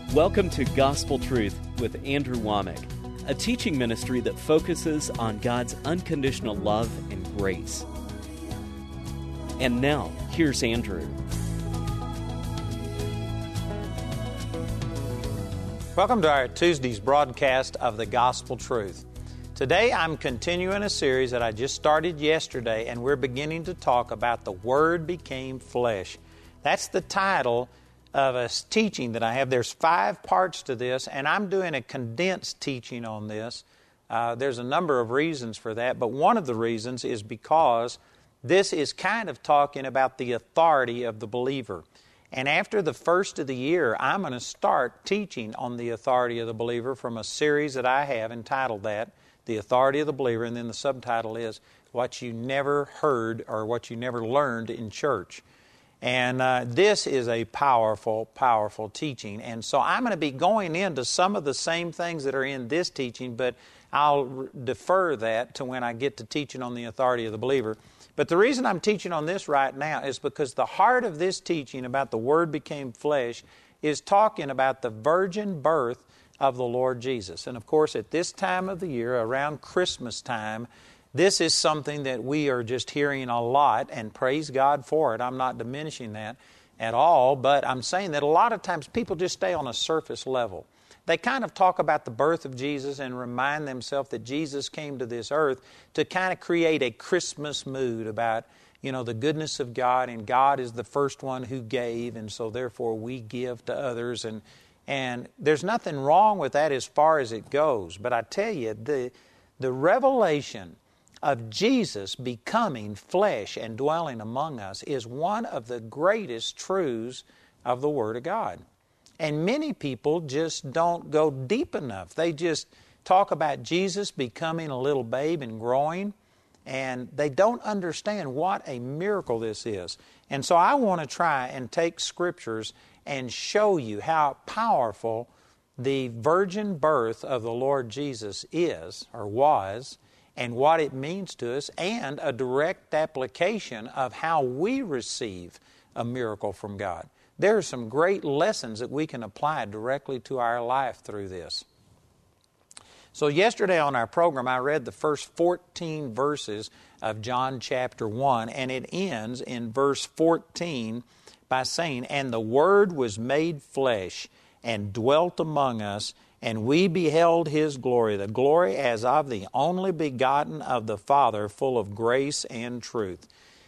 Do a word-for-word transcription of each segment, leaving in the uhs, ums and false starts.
Welcome to Gospel Truth with Andrew Womack, a teaching ministry that focuses on God's unconditional love and grace. And now, here's Andrew. Welcome to our Tuesday's broadcast of the Gospel Truth. Today I'm continuing a series that I just started yesterday, and we're beginning to talk about the Word became flesh. That's the title of a teaching that I have. There's five parts to this, and I'm doing a condensed teaching on this. Uh, there's a number of reasons for that, but one of the reasons is because this is kind of talking about the authority of the believer. And after the first of the year, I'm going to start teaching on the authority of the believer from a series that I have entitled that, The Authority of the Believer, and then the subtitle is What You Never Heard or What You Never Learned in Church. And uh, this is a powerful, powerful teaching. And so I'm going to be going into some of the same things that are in this teaching, but I'll re- defer that to when I get to teaching on the authority of the believer. But the reason I'm teaching on this right now is because the heart of this teaching about the Word became flesh is talking about the virgin birth of the Lord Jesus. And of course, at this time of the year, around Christmas time, this is something that we are just hearing a lot, and praise God for it. I'm not diminishing that at all, but I'm saying that a lot of times people just stay on a surface level. They kind of talk about the birth of Jesus and remind themselves that Jesus came to this earth to kind of create a Christmas mood about, you know, the goodness of God, and God is the first one who gave, and so therefore we give to others. And, and there's nothing wrong with that as far as it goes, but I tell you, the, the revelation of Jesus becoming flesh and dwelling among us is one of the greatest truths of the Word of God. And many people just don't go deep enough. They just talk about Jesus becoming a little babe and growing, and they don't understand what a miracle this is. And so I want to try and take Scriptures and show you how powerful the virgin birth of the Lord Jesus is, or was, and what it means to us, and a direct application of how we receive a miracle from God. There are some great lessons that we can apply directly to our life through this. So yesterday on our program, I read the first fourteen verses of John chapter one, and it ends in verse fourteen by saying, "And the Word was made flesh and dwelt among us, and we beheld His glory, the glory as of the only begotten of the Father, full of grace and truth."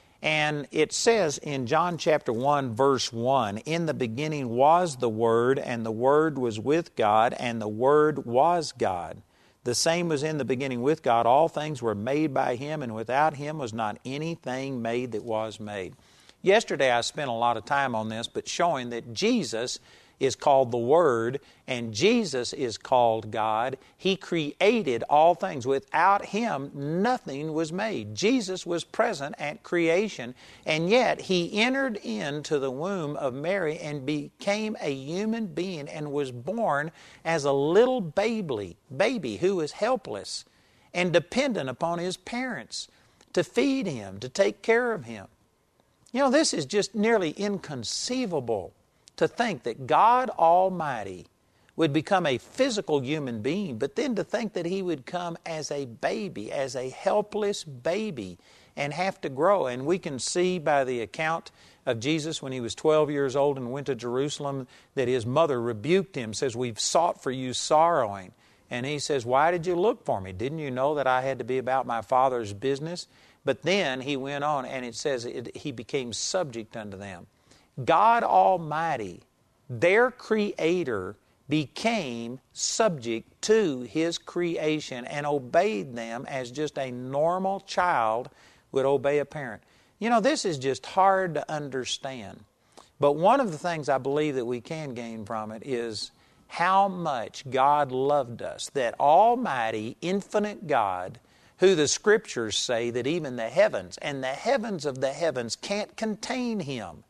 And it says in John chapter one, verse one, "In the beginning was the Word, and the Word was with God, and the Word was God. The same was in the beginning with God. All things were made by Him, and without Him was not anything made that was made." Yesterday I spent a lot of time on this, but showing that Jesus is called the Word, and Jesus is called God. He created all things. Without Him, nothing was made. Jesus was present at creation, and yet He entered into the womb of Mary and became a human being and was born as a little baby, baby who was helpless and dependent upon His parents to feed Him, to take care of Him. You know, this is just nearly inconceivable to think that God Almighty would become a physical human being, but then to think that He would come as a baby, as a helpless baby, and have to grow. And we can see by the account of Jesus when He was twelve years old and went to Jerusalem that His mother rebuked Him, says, "We've sought for you sorrowing." And He says, "Why did you look for me? Didn't you know that I had to be about my Father's business?" But then He went on, and it says it, He became subject unto them. God Almighty, their Creator, became subject to His creation and obeyed them as just a normal child would obey a parent. You know, this is just hard to understand. But one of the things I believe that we can gain from it is how much God loved us, that Almighty, infinite God, who the Scriptures say that even the heavens and the heavens of the heavens can't contain Him.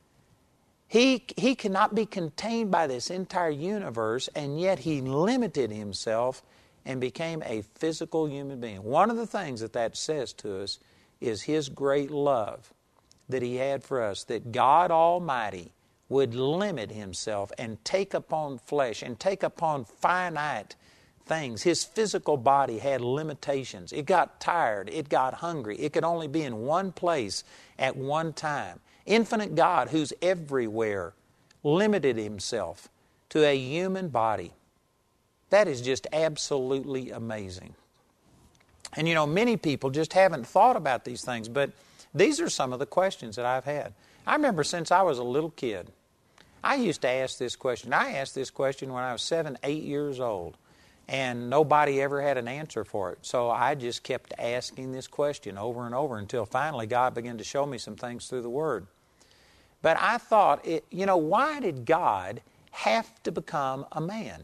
He, he cannot be contained by this entire universe, and yet He limited Himself and became a physical human being. One of the things that that says to us is His great love that He had for us, that God Almighty would limit himself and take upon flesh and take upon finite things. His physical body had limitations. It got tired. It got hungry. It could only be in one place at one time. Infinite God, who's everywhere, limited himself to a human body. That is just absolutely amazing. And you know, many people just haven't thought about these things, but these are some of the questions that I've had. I remember since I was a little kid, I used to ask this question. I asked this question when I was seven, eight years old, and nobody ever had an answer for it. So I just kept asking this question over and over until finally God began to show me some things through the Word. But I thought, it, you know, why did God have to become a man?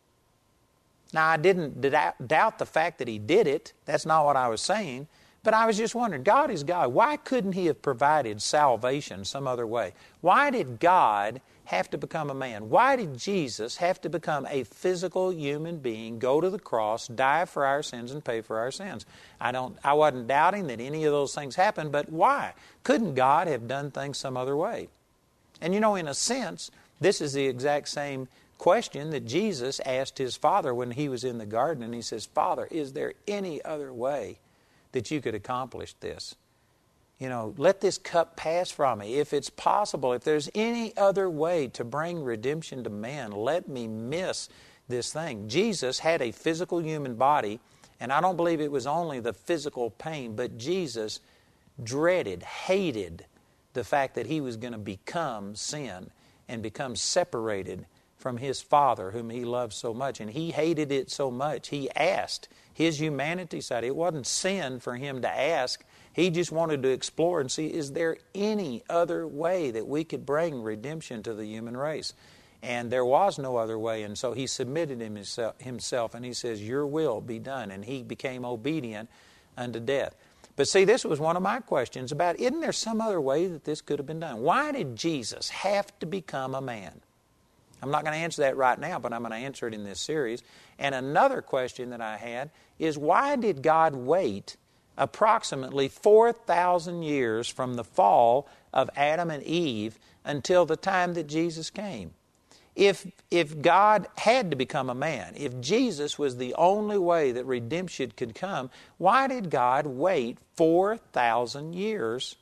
Now, I didn't doubt the fact that He did it. That's not what I was saying. But I was just wondering, God is God. Why couldn't He have provided salvation some other way? Why did God have to become a man? Why did Jesus have to become a physical human being, go to the cross, die for our sins, and pay for our sins? I don't. I wasn't doubting that any of those things happened, but why? Couldn't God have done things some other way? And you know, in a sense, this is the exact same question that Jesus asked His Father when He was in the garden, and He says, Father, is there any other way that you could accomplish this? You know, let this cup pass from me. If it's possible, if there's any other way to bring redemption to man, let me miss this thing. Jesus had a physical human body, and I don't believe it was only the physical pain, but Jesus dreaded, hated the fact that He was going to become sin and become separated from His Father, whom He loved so much. And He hated it so much, He asked. His humanity side, it wasn't sin for Him to ask. He just wanted to explore and see, is there any other way that we could bring redemption to the human race? And there was no other way, and so He submitted Himself, and He says, your will be done. And He became obedient unto death. But see, this was one of my questions about, isn't there some other way that this could have been done? Why did Jesus have to become a man? I'm not going to answer that right now, but I'm going to answer it in this series. And another question that I had is, why did God wait approximately four thousand years from the fall of Adam and Eve until the time that Jesus came? If, if God had to become a man, if Jesus was the only way that redemption could come, why did God wait four thousand years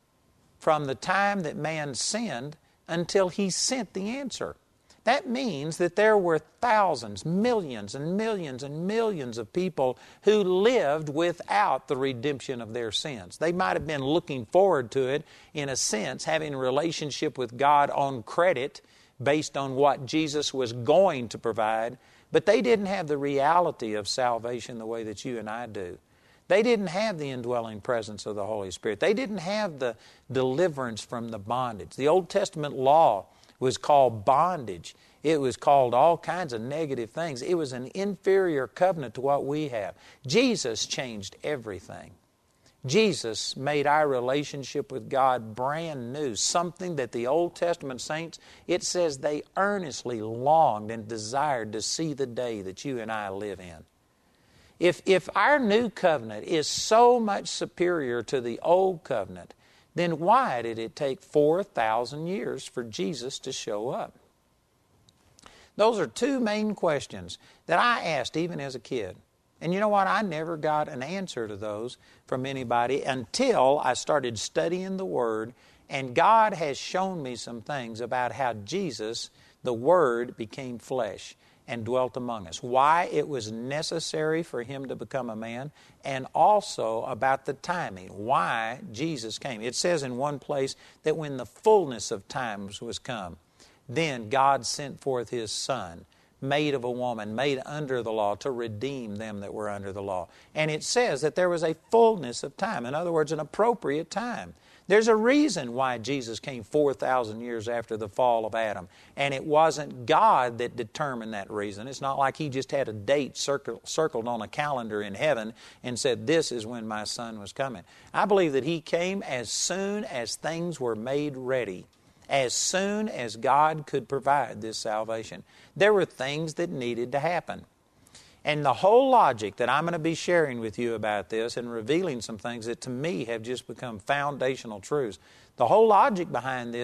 from the time that man sinned until He sent the answer? That means that there were thousands, millions and millions and millions of people who lived without the redemption of their sins. They might have been looking forward to it, in a sense, having a relationship with God on credit based on what Jesus was going to provide, but they didn't have the reality of salvation the way that you and I do. They didn't have the indwelling presence of the Holy Spirit. They didn't have the deliverance from the bondage. The Old Testament law was called bondage. It was called all kinds of negative things. It was an inferior covenant to what we have. Jesus changed everything. Jesus made our relationship with God brand new, something that the Old Testament saints, it says they earnestly longed and desired to see the day that you and I live in. If, if our new covenant is so much superior to the old covenant, then why did it take four thousand years for Jesus to show up? Those are two main questions that I asked even as a kid. And you know what? I never got an answer to those from anybody until I started studying the Word, and God has shown me some things about how Jesus, the Word, became flesh and dwelt among us. Why it was necessary for Him to become a man, and also about the timing, why Jesus came. It says in one place that when the fullness of times was come, then God sent forth His Son, made of a woman, made under the law, to redeem them that were under the law. And it says that there was a fullness of time. In other words, an appropriate time. There's a reason why Jesus came four thousand years after the fall of Adam. And it wasn't God that determined that reason. It's not like He just had a date circled, circled on a calendar in heaven and said, this is when my Son was coming. I believe that He came as soon as things were made ready. As soon as God could provide this salvation. There were things that needed to happen. And the whole logic that I'm going to be sharing with you about this and revealing some things that to me have just become foundational truths. The whole logic behind this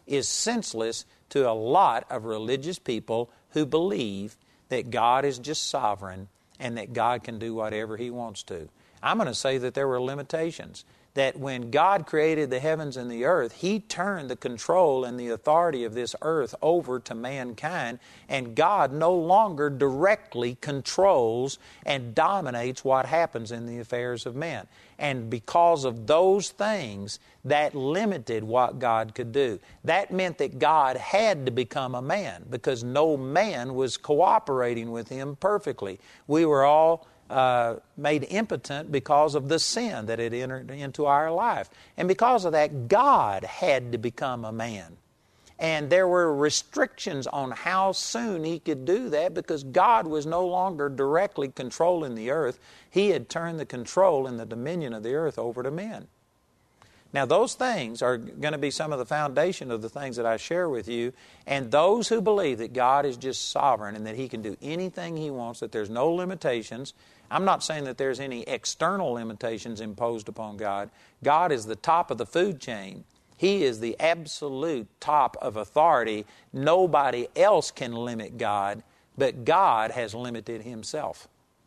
is senseless to a lot of religious people who believe that God is just sovereign and that God can do whatever He wants to. I'm going to say that there were limitations. That when God created the heavens and the earth, He turned the control and the authority of this earth over to mankind, and God no longer directly controls and dominates what happens in the affairs of men. And because of those things, that limited what God could do. That meant that God had to become a man, because no man was cooperating with Him perfectly. We were all Uh, made impotent because of the sin that had entered into our life. And because of that, God had to become a man. And there were restrictions on how soon He could do that, because God was no longer directly controlling the earth. He had turned the control and the dominion of the earth over to men. Now, those things are going to be some of the foundation of the things that I share with you. And those who believe that God is just sovereign and that He can do anything He wants, that there's no limitations. I'm not saying that there's any external limitations imposed upon God. God is the top of the food chain. He is the absolute top of authority. Nobody else can limit God, but God has limited Himself.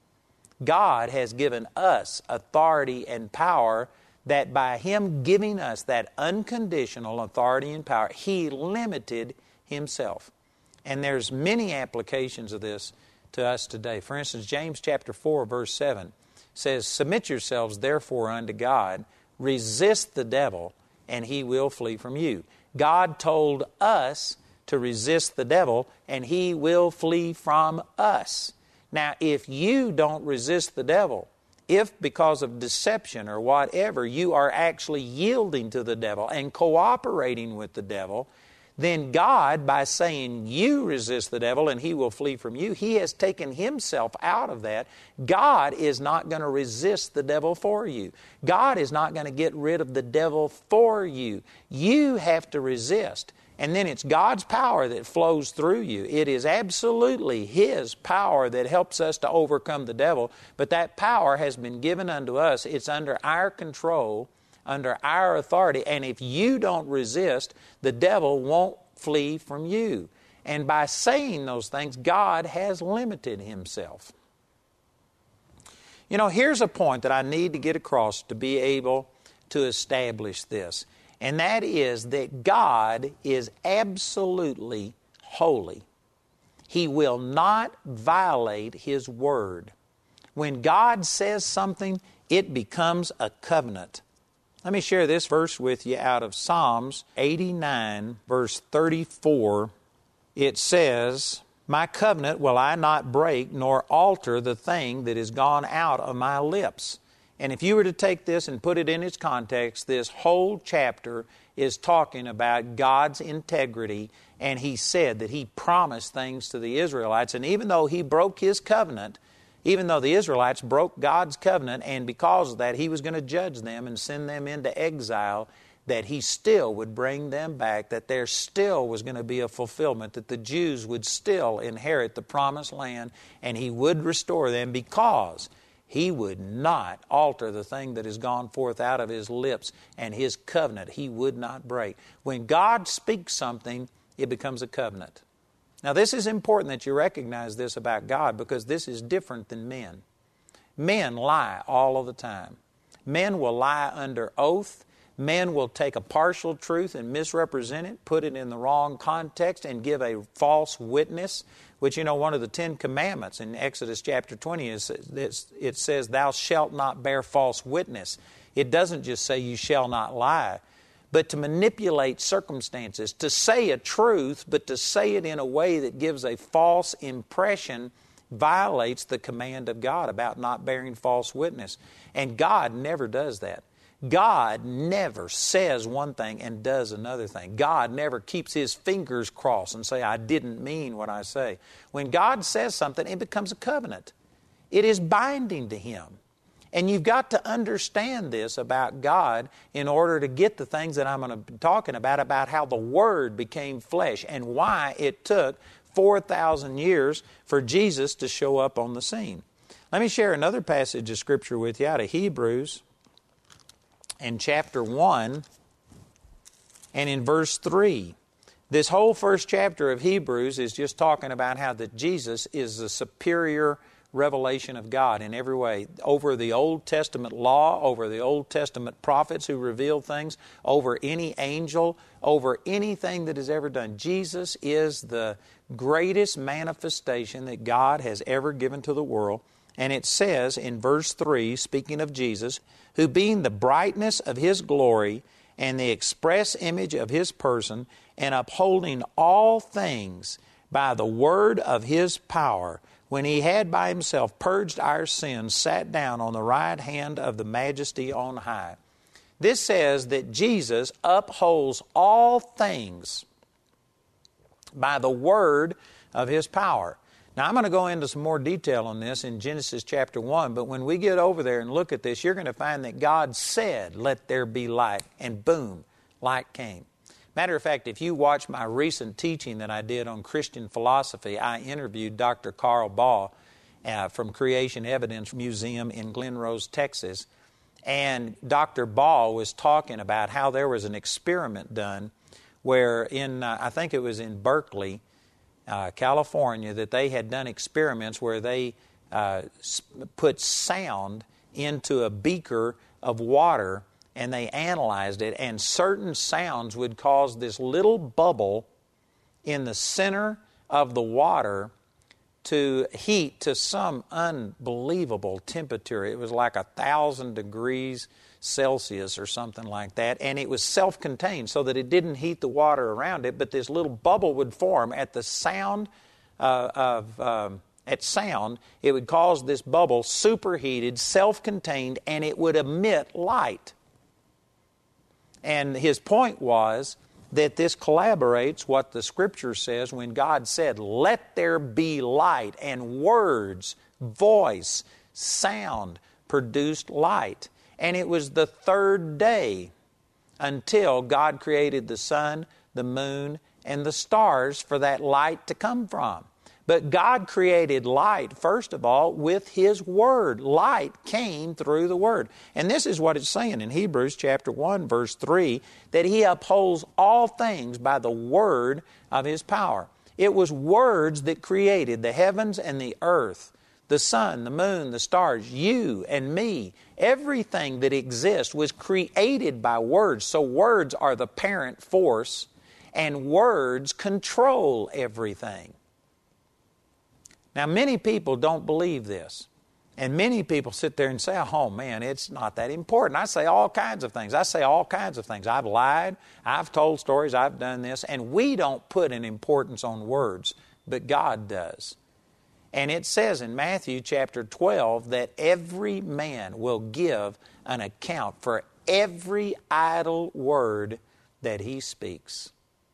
God has given us authority and power, that by Him giving us that unconditional authority and power, He limited Himself. And there's many applications of this to us today. For instance, James chapter four, verse seven says, "Submit yourselves therefore unto God, resist the devil, and he will flee from you." God told us to resist the devil, and he will flee from us. Now, if you don't resist the devil, if because of deception or whatever you are actually yielding to the devil and cooperating with the devil, then God, by saying you resist the devil and he will flee from you, He has taken Himself out of that. God is not going to resist the devil for you. God is not going to get rid of the devil for you. You have to resist. And then it's God's power that flows through you. It is absolutely His power that helps us to overcome the devil. But that power has been given unto us. It's under our control, under our authority. And if you don't resist, the devil won't flee from you. And by saying those things, God has limited Himself. You know, here's a point that I need to get across to be able to establish this. And that is that God is absolutely holy. He will not violate His word. When God says something, it becomes a covenant. Let me share this verse with you out of Psalms eighty-nine, verse thirty-four. It says, "My covenant will I not break, nor alter the thing that is gone out of my lips." And if you were to take this and put it in its context, this whole chapter is talking about God's integrity. And He said that He promised things to the Israelites. And even though He broke His covenant, even though the Israelites broke God's covenant, and because of that He was going to judge them and send them into exile, that He still would bring them back, that there still was going to be a fulfillment, that the Jews would still inherit the promised land, and He would restore them, because He would not alter the thing that has gone forth out of His lips, and His covenant He would not break. When God speaks something, it becomes a covenant. Now, this is important that you recognize this about God, because this is different than men. Men lie all of the time. Men will lie under oath. Men will take a partial truth and misrepresent it, put it in the wrong context, and give a false witness, which, you know, one of the Ten Commandments in Exodus chapter twenty, is it says, "Thou shalt not bear false witness." It doesn't just say you shall not lie, but to manipulate circumstances, to say a truth, but to say it in a way that gives a false impression, violates the command of God about not bearing false witness. And God never does that. God never says one thing and does another thing. God never keeps His fingers crossed and say, "I didn't mean what I say." When God says something, it becomes a covenant. It is binding to Him. And you've got to understand this about God in order to get the things that I'm going to be talking about, about how the Word became flesh and why it took four thousand years for Jesus to show up on the scene. Let me share another passage of Scripture with you out of Hebrews in chapter one and in verse three. This whole first chapter of Hebrews is just talking about how that Jesus is the superior revelation of God in every way. Over the Old Testament law, over the Old Testament prophets who revealed things, over any angel, over anything that is ever done. Jesus is the greatest manifestation that God has ever given to the world. And it says in verse three, speaking of Jesus, who being the brightness of His glory and the express image of His person, and upholding all things by the word of His power, when He had by Himself purged our sins, sat down on the right hand of the Majesty on high. This says that Jesus upholds all things by the word of His power. Now, I'm going to go into some more detail on this in Genesis chapter one, but when we get over there and look at this, you're going to find that God said, "Let there be light," and boom, light came. Matter of fact, if you watch my recent teaching that I did on Christian philosophy, I interviewed Doctor Carl Baugh uh, from Creation Evidence Museum in Glen Rose, Texas. And Doctor Baugh was talking about how there was an experiment done where in, uh, I think it was in Berkeley, uh, California, that they had done experiments where they uh, put sound into a beaker of water, and they analyzed it, and certain sounds would cause this little bubble in the center of the water to heat to some unbelievable temperature. It was like a thousand degrees Celsius or something like that, and it was self-contained so that it didn't heat the water around it, but this little bubble would form at the sound uh, of um, at sound. It would cause this bubble superheated, self-contained, and it would emit light. And his point was that this collaborates what the Scripture says when God said, "Let there be light," and words, voice, sound produced light. And it was the third day until God created the sun, the moon, and the stars for that light to come from. But God created light, first of all, with His Word. Light came through the Word. And this is what it's saying in Hebrews chapter one, verse three, that He upholds all things by the Word of His power. It was words that created the heavens and the earth, the sun, the moon, the stars, you and me. Everything that exists was created by words. So words are the parent force, and words control everything. Now, many people don't believe this. And many people sit there and say, "Oh, man, it's not that important." I say all kinds of things. I say all kinds of things. I've lied. I've told stories. I've done this. And we don't put an importance on words, but God does. And it says in Matthew chapter twelve that every man will give an account for every idle word that he speaks.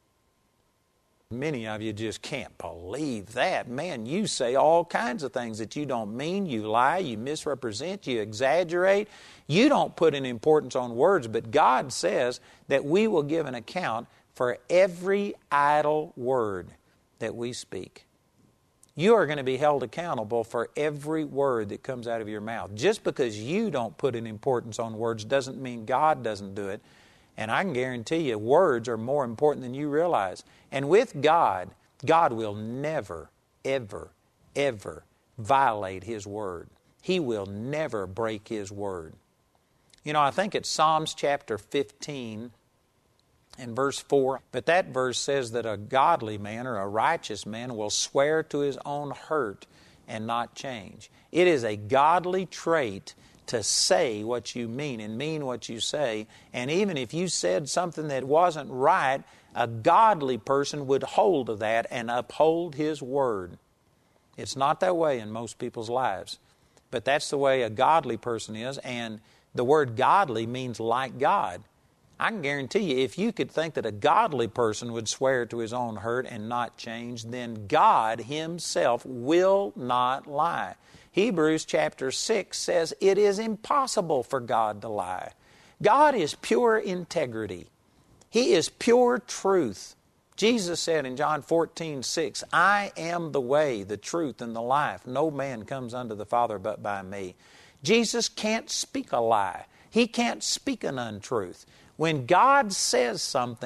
Many of you just can't believe that. Man, you say all kinds of things that you don't mean. You lie, you misrepresent, you exaggerate. You don't put an importance on words, but God says that we will give an account for every idle word that we speak. You are going to be held accountable for every word that comes out of your mouth. Just because you don't put an importance on words doesn't mean God doesn't do it. And I can guarantee you, words are more important than you realize. And with God, God will never, ever, ever violate His Word. He will never break His Word. You know, I think it's Psalms chapter fifteen and verse four. But that verse says that a godly man or a righteous man will swear to his own hurt and not change. It is a godly trait to say what you mean and mean what you say. And even if you said something that wasn't right, a godly person would hold to that and uphold his word. It's not that way in most people's lives. But that's the way a godly person is. And the word godly means like God. I can guarantee you, if you could think that a godly person would swear to his own hurt and not change, then God Himself will not lie. Hebrews chapter six says it is impossible for God to lie. God is pure integrity. He is pure truth. Jesus said in John fourteen six, "I am the way, the truth, and the life. No man comes unto the Father but by me." Jesus can't speak a lie. He can't speak an untruth. When God says something,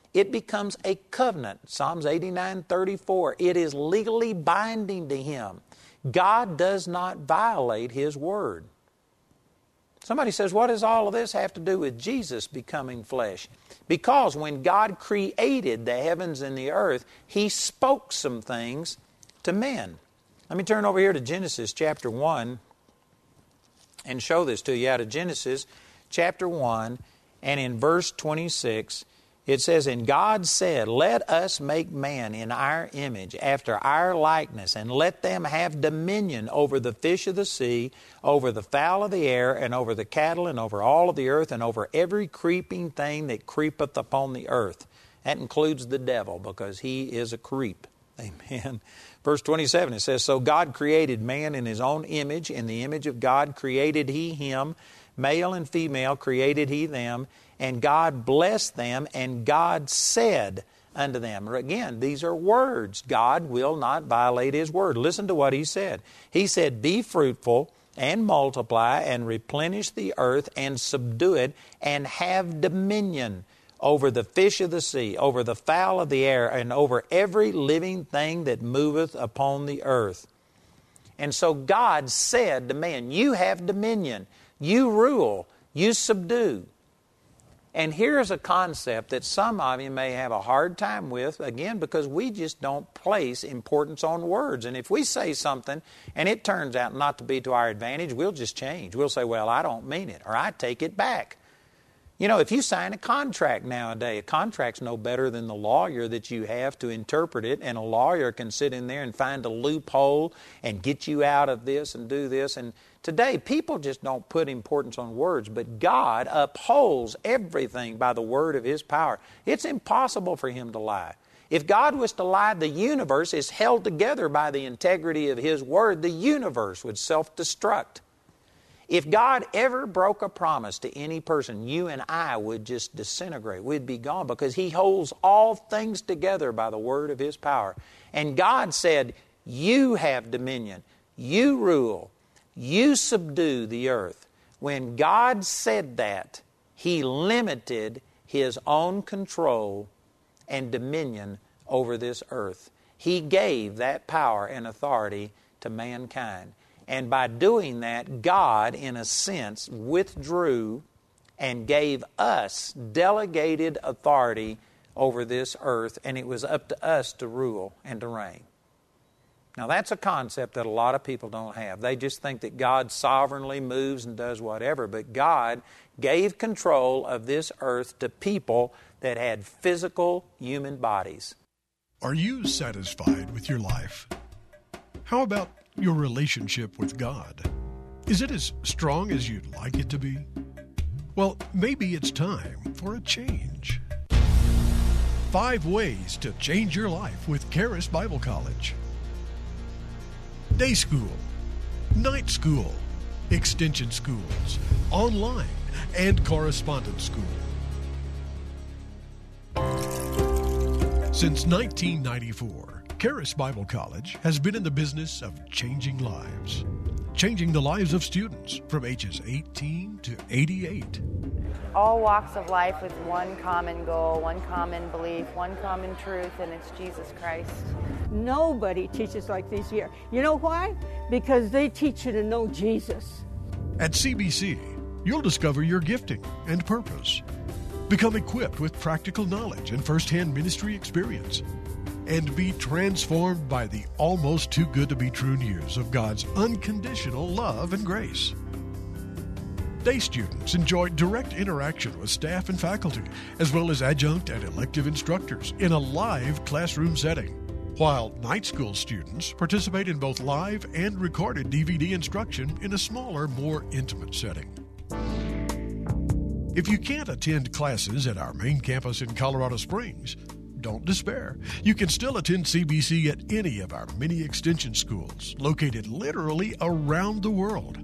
it becomes a covenant. Psalms eighty-nine thirty-four. It is legally binding to him. God does not violate his word. Somebody says, what does all of this have to do with Jesus becoming flesh? Because when God created the heavens and the earth, he spoke some things to men. Let me turn over here to Genesis chapter one and show this to you. Out of Genesis chapter one and in verse twenty-six, it says, and God said, let us make man in our image, after our likeness, and let them have dominion over the fish of the sea, over the fowl of the air, and over the cattle, and over all of the earth, and over every creeping thing that creepeth upon the earth. That includes the devil, because he is a creep. Amen. Verse twenty-seven, it says, so God created man in his own image. In the image of God created he him. Male and female created he them. And God blessed them, and God said unto them. Again, these are words. God will not violate his word. Listen to what he said. He said, be fruitful and multiply and replenish the earth and subdue it and have dominion over the fish of the sea, over the fowl of the air, and over every living thing that moveth upon the earth. And so God said to man, you have dominion, you rule, you subdue. And here's a concept that some of you may have a hard time with, again, because we just don't place importance on words. And if we say something and it turns out not to be to our advantage, we'll just change. We'll say, well, I don't mean it, or I take it back. You know, if you sign a contract nowadays, a contract's no better than the lawyer that you have to interpret it, and a lawyer can sit in there and find a loophole and get you out of this and do this. And today, people just don't put importance on words, but God upholds everything by the word of his power. It's impossible for him to lie. If God was to lie, the universe is held together by the integrity of his word. The universe would self-destruct. If God ever broke a promise to any person, you and I would just disintegrate. We'd be gone, because he holds all things together by the word of his power. And God said, you have dominion, you rule, you subdue the earth. When God said that, he limited his own control and dominion over this earth. He gave that power and authority to mankind. And by doing that, God, in a sense, withdrew and gave us delegated authority over this earth, and it was up to us to rule and to reign. Now, that's a concept that a lot of people don't have. They just think that God sovereignly moves and does whatever, but God gave control of this earth to people that had physical human bodies. Are you satisfied with your life? How about your relationship with God? Is it as strong as you'd like it to be? Well, maybe it's time for a change. Five ways to change your life with Charis Bible College. Day school, night school, extension schools, online, and correspondence school. Since nineteen ninety-four, Charis Bible College has been in the business of changing lives. Changing the lives of students from ages eighteen to eighty-eight. All walks of life with one common goal, one common belief, one common truth, and it's Jesus Christ. Nobody teaches like these here. You know why? Because they teach you to know Jesus. At C B C, you'll discover your gifting and purpose. Become equipped with practical knowledge and first-hand ministry experience. And be transformed by the almost too good to be true news of God's unconditional love and grace. Day students enjoy direct interaction with staff and faculty, as well as adjunct and elective instructors in a live classroom setting, while night school students participate in both live and recorded D V D instruction in a smaller, more intimate setting. If you can't attend classes at our main campus in Colorado Springs, don't despair. You can still attend C B C at any of our many extension schools located literally around the world.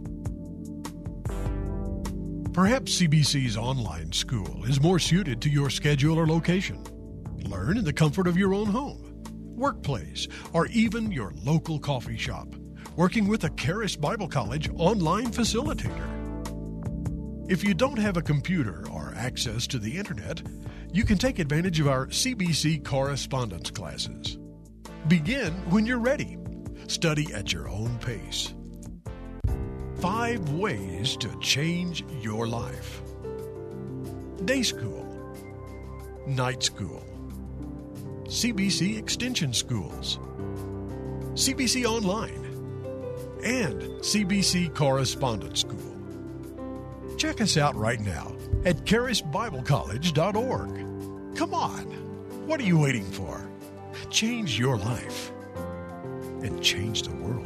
Perhaps C B C's online school is more suited to your schedule or location. Learn in the comfort of your own home, workplace, or even your local coffee shop, working with a Charis Bible College online facilitator. If you don't have a computer or access to the internet, you can take advantage of our C B C correspondence classes. Begin when you're ready. Study at your own pace. Five ways to change your life. Day school, night school, C B C Extension Schools, C B C Online, and C B C Correspondence School. Check us out right now at charis bible college dot org. Come on, what are you waiting for? Change your life and change the world.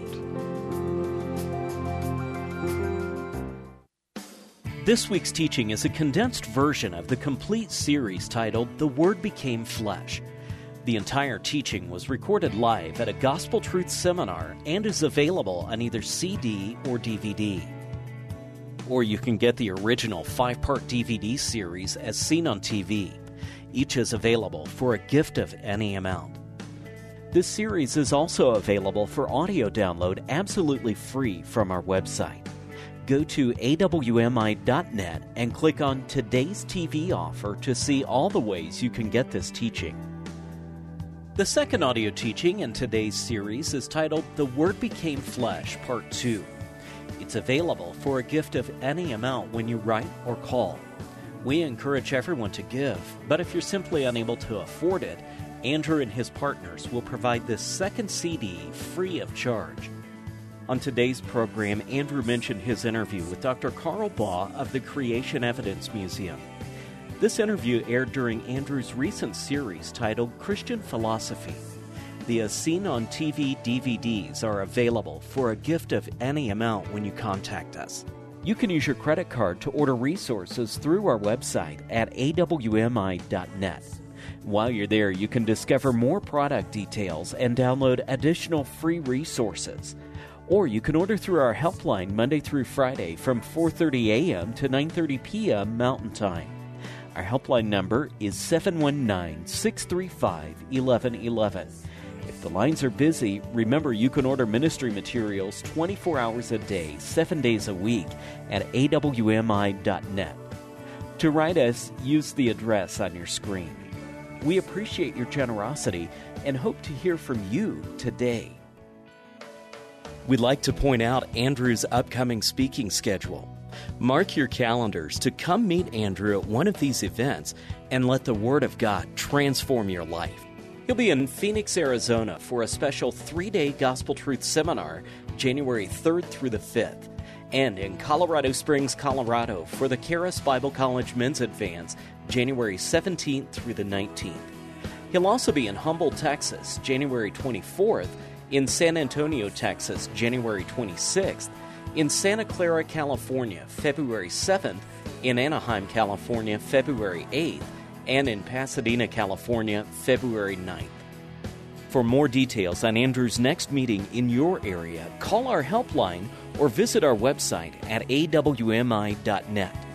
This week's teaching is a condensed version of the complete series titled The Word Became Flesh. The entire teaching was recorded live at a Gospel Truth seminar and is available on either C D or D V D. Or you can get the original five-part D V D series as seen on T V. Each is available for a gift of any amount. This series is also available for audio download absolutely free from our website. Go to A W M I dot net and click on Today's T V Offer to see all the ways you can get this teaching. The second audio teaching in today's series is titled The Word Became Flesh, Part two. It's available for a gift of any amount when you write or call. We encourage everyone to give, but if you're simply unable to afford it, Andrew and his partners will provide this second C D free of charge. On today's program, Andrew mentioned his interview with Doctor Carl Baugh of the Creation Evidence Museum. This interview aired during Andrew's recent series titled Christian Philosophy. The As Seen on T V D V Ds are available for a gift of any amount when you contact us. You can use your credit card to order resources through our website at A W M I dot net. While you're there, you can discover more product details and download additional free resources. Or you can order through our helpline Monday through Friday from four thirty a.m. to nine thirty p.m. Mountain Time. Our helpline number is seven one nine, six three five, one one one one. If the lines are busy, remember you can order ministry materials twenty-four hours a day, seven days a week at A W M I dot net. To write us, use the address on your screen. We appreciate your generosity and hope to hear from you today. We'd like to point out Andrew's upcoming speaking schedule. Mark your calendars to come meet Andrew at one of these events and let the Word of God transform your life. He'll be in Phoenix, Arizona for a special three-day Gospel Truth Seminar, January third through the fifth, and in Colorado Springs, Colorado for the Charis Bible College Men's Advance, January seventeenth through the nineteenth. He'll also be in Humboldt, Texas, January twenty-fourth, in San Antonio, Texas, January twenty-sixth, in Santa Clara, California, February seventh, in Anaheim, California, February eighth, and in Pasadena, California, February ninth. For more details on Andrew's next meeting in your area, call our helpline or visit our website at A W M I dot net.